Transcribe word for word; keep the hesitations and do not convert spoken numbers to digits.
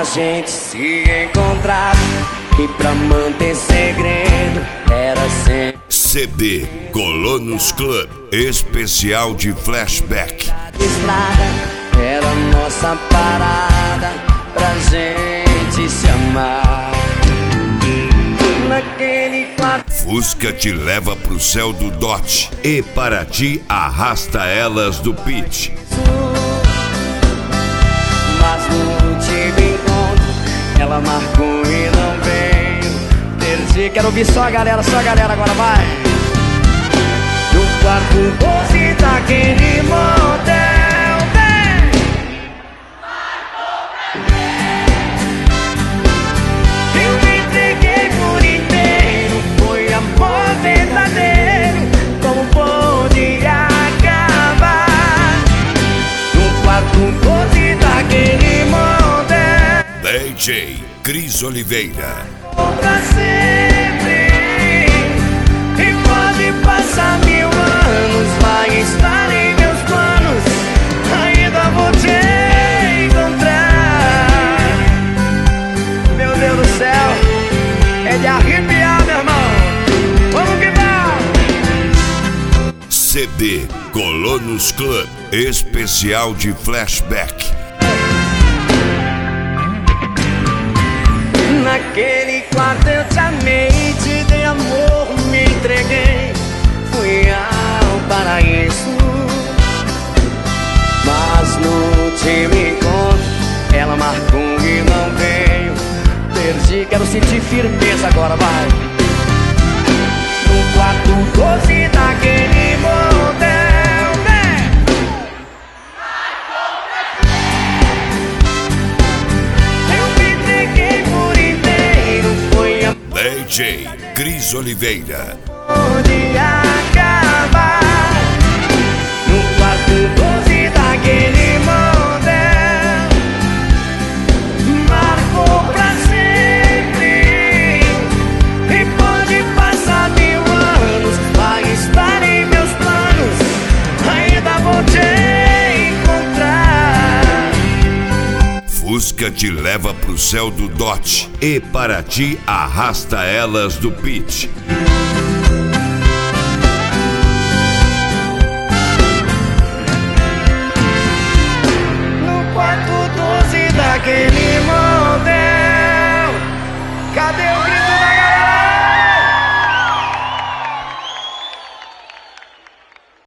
pra gente se encontrar. E pra manter segredo era sempre C D Colonos Club, especial de flashback. estrada, era nossa parada pra gente se amar. Naquele quarto Fusca te leva pro céu do Dot e para ti arrasta elas do Pitch. mas no último encontro ela marcou e não veio. Perdi, quero ouvir só a galera, só a galera agora, vai. No quarto doze daquele motel, vem. Eu me entreguei por inteiro, foi amor verdadeiro, como podia acabar? No quarto doze daquele motel, D J Cris Oliveira. pra sempre. E pode passar mil anos, vai estar em meus planos, ainda vou te encontrar. Meu Deus do céu, é de arrepiar, meu irmão. Vamos que vamos. C D Colonos Club, especial de flashback. Naquele quarto eu te amei, te dei amor, me entreguei, fui ao paraíso. Mas no último encontro ela marcou e não veio. Perdi, quero sentir firmeza agora, vai. No quarto doze daquele motel, vem. Eu me entreguei por inteiro, foi a D J Cris Oliveira. de acabar. No quarto doze daquele motel, marcou pra sempre. E pode passar mil anos, vai estar em meus planos, ainda vou te encontrar. Fusca te leva pro céu do Dot e para ti arrasta elas do Pitch.